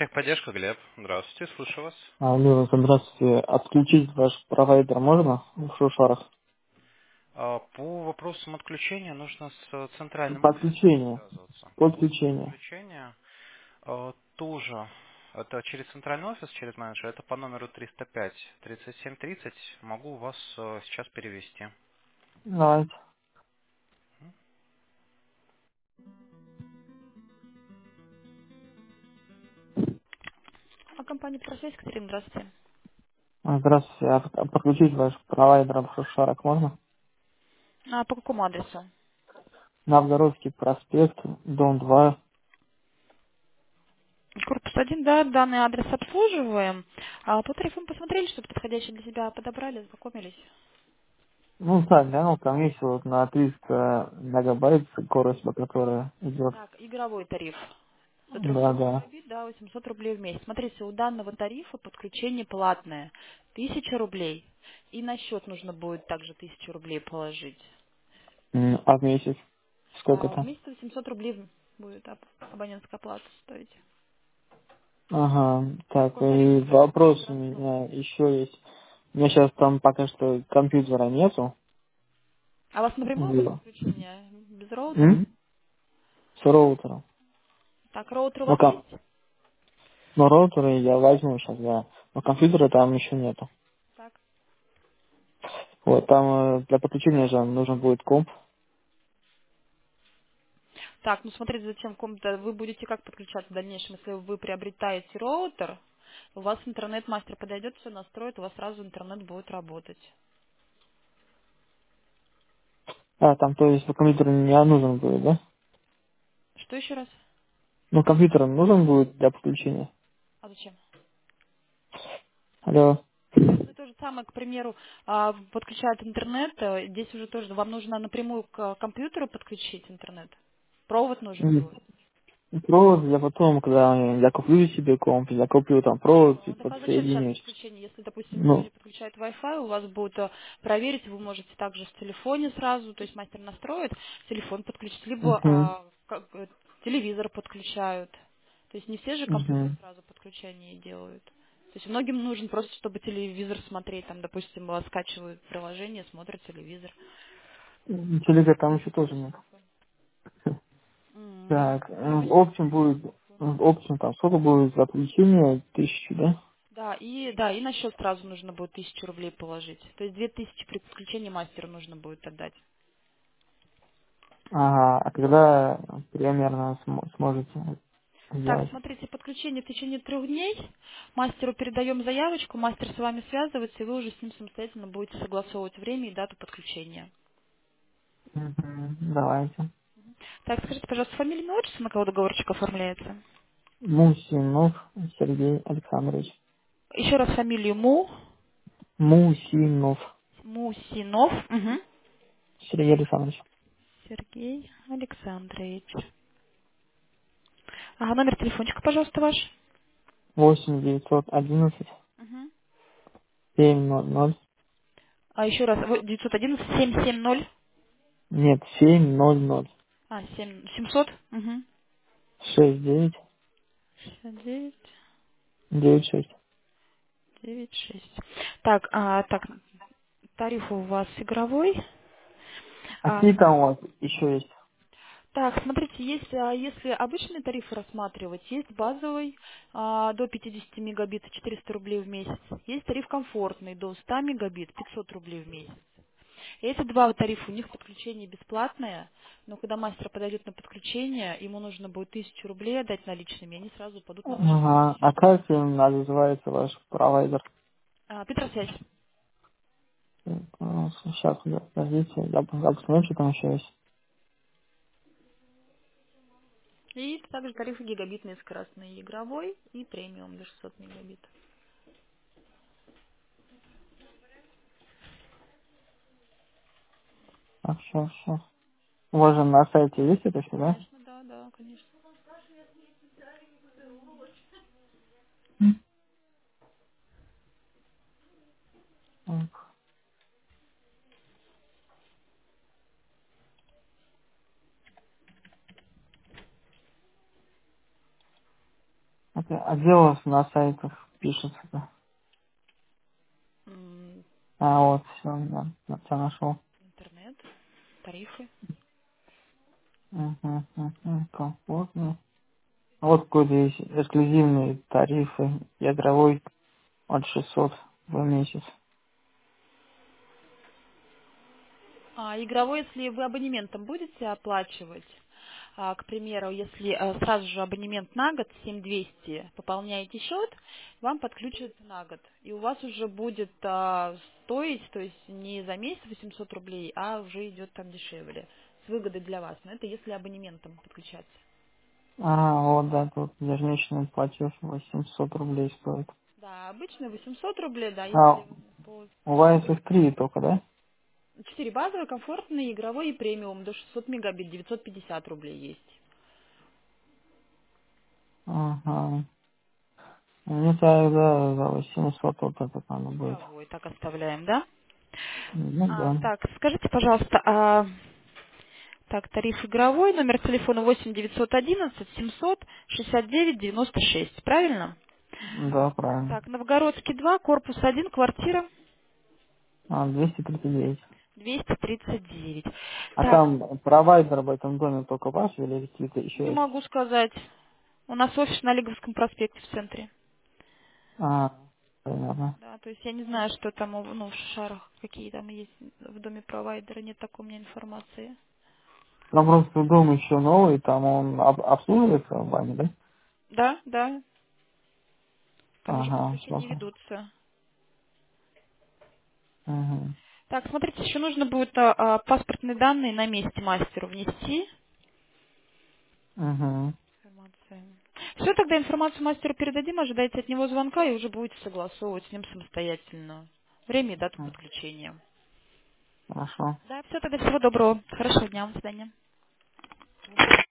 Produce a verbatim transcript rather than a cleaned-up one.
Техподдержка, Глеб. Здравствуйте, слушаю вас. Алло, здравствуйте. Отключить ваш провайдер можно в Шушарах? А, По вопросам отключения нужно с э, центральным офисом Подключение. связываться. Подключение. Подключение э, тоже. Это через центральный офис, через менеджера. Это по номеру триста пять тридцать семь тридцать. Могу вас э, сейчас перевести. Давайте. А компания «Просвязь», Катерина, здравствуйте. Здравствуйте. А а подключить ваш провайдер в Шушарах можно? А по какому адресу? Новгородский проспект, дом два. Корпус один, да, данный адрес обслуживаем. А по тарифам посмотрели, что подходящее для себя подобрали, ознакомились? Ну, так, да, ну, там есть вот на триста мегабайт скорость, по которой идет. Так, игровой тариф. До Да, трехсот да. мегабит, да, восемьсот рублей в месяц. Смотрите, у данного тарифа подключение платное. Тысяча рублей. И на счет нужно будет также тысячу рублей положить. М, А в месяц сколько А в там? месяц восемьсот рублей будет аб- абонентская плата стоить. Ага, так, Какой тариф и более вопрос у простой? меня еще есть. У меня сейчас там пока что компьютера нету. А у вас напрямую будет Вот. подключение? Без роутера? М? С роутером. Так, роутер у Ну, вас ком- есть? ну, роутеры я возьму сейчас, да. Но компьютера там еще нету. Так. Вот, там э, для подключения же нужен будет комп. Так, ну смотрите, зачем ком-то вы будете как подключаться в дальнейшем, если вы приобретаете роутер, у вас интернет-мастер подойдет, все настроит, у вас сразу интернет будет работать. А, там, то есть, компьютер не нужен будет, да? Что еще раз? Ну, компьютер нужен будет для подключения. А зачем? Алло. Ну, то же самое, к примеру, а, подключают интернет, э, здесь уже тоже вам нужно напрямую к компьютеру подключить интернет. Провод нужен М, будет. Провод я потом, когда я куплю себе комп, я куплю там провод и Ну, так а зачем сейчас подсоединюсь. подключение? Если, допустим, Ну, люди подключают Wi-Fi, у вас будет э, проверить, вы можете также в телефоне сразу, то есть мастер настроит, телефон подключить, либо угу, а, как, э, телевизор подключают. То есть не все же угу. компьютер сразу подключение делают. То есть многим нужен просто, чтобы телевизор смотреть, там, допустим, э, скачивают приложение, смотрят телевизор. Телевизор там еще тоже нет. М, Так, Или э, вы общем будет, э, общем там сколько будет за подключение? Тысячу, да? да, и да, и на счет сразу нужно будет тысячу рублей положить. То есть две тысячи при подключении мастеру нужно будет отдать. Ага, а когда примерно см- сможете Так, сделать? смотрите, подключение в течение трех дней. Мастеру передаем заявочку, мастер с вами связывается, и вы уже с ним самостоятельно будете согласовывать время и дату подключения. Мгм, давайте. Так, скажите, пожалуйста, фамилия, имя, отчество, на кого договорчик оформляется? Мусинов Сергей Александрович. Еще раз фамилию Му, Мусинов Мусинов, мгм. Сергей Александрович. Сергей Александрович. Ага, номер телефончика, пожалуйста, ваш. Восемь девятьсот одиннадцать Мгм. семь ноль ноль. А еще раз, вот девятьсот одиннадцать семь семь ноль. Нет, семь ноль ноль. А, семь семьсот. Угу. Шесть девять шестьдесят девять девять шесть. девять шесть. Так, а, так, тариф у вас игровой. А А, какие там у вас еще есть? так, смотрите, есть, а, если обычные тарифы рассматривать, есть базовый а, до пятидесяти мегабит четыреста рублей в месяц. Есть тариф комфортный до ста мегабит пятьсот рублей в месяц. И эти два тарифа, у них подключение бесплатное, но когда мастер подойдет на подключение, ему нужно будет тысячу рублей отдать наличными, и они сразу упадут на ваш Ага. рабочий А счет. как э, называется ваш провайдер? А, Петросвязь. Сейчас, подождите, я, я посмотрю, что там еще есть. И также тарифы гигабитные скоростные, игровой и премиум до шестисот мегабит. А, сейчас, сейчас. У вас же на сайте есть это все, да? Конечно, да, да, конечно. Так, Это, а где у вас на сайтах пишется-то? М, А, вот, все, да, все нашел. Интернет, тарифы. Угу, угу, комфортно. Вот какой-то есть эксклюзивные тарифы, ядровой от шестьсот в месяц. А игровой, если вы абонементом будете оплачивать, а, к примеру, если а, сразу же абонемент на год семь двести пополняете счет, вам подключится на год. И у вас уже будет а, стоить, то есть не за месяц восемьсот рублей, а уже идет там дешевле. С выгодой для вас. Но это если абонементом подключаться. А, вот, да, тут ежемесячный платеж восемьсот рублей стоит. Да, обычно восемьсот рублей, да, А если по у вас их три только, да? четыре базовые, комфортные, игровой и премиум до шестьсот мегабит, девятьсот пятьдесят рублей есть. Ага. Мне тогда за восемьсот вот этот надо будет. Игровой так оставляем, да? Ну А, да. так, скажите, пожалуйста, а, так, тариф игровой, номер телефона восемь девятьсот одиннадцать семьсот шестьдесят девять девяносто шесть, правильно? Да, правильно. Так, Новгородский два, корпус один, квартира А, двести тридцать девять. двести тридцать девять. А Так, там провайдер в этом доме только ваш или какие-то не еще есть? могу сказать. У нас офис на Лиговском проспекте в центре. А, понятно. Да, то есть я не знаю, что там у- ну, в шарах, какие там есть в доме провайдера, нет такой у меня информации. Там просто дом еще новый, там он об- обслуживается в бане, да? Да, да, там еще Ага, подключения супер. ведутся. Угу. Так, смотрите, еще нужно будет а, а, паспортные данные на месте мастеру внести. Угу. Информация. Все, тогда информацию мастеру передадим, ожидайте от него звонка и уже будете согласовывать с ним самостоятельно время и дату подключения. Хорошо. Да, все, тогда всего доброго. Хорошего дня, до свидания.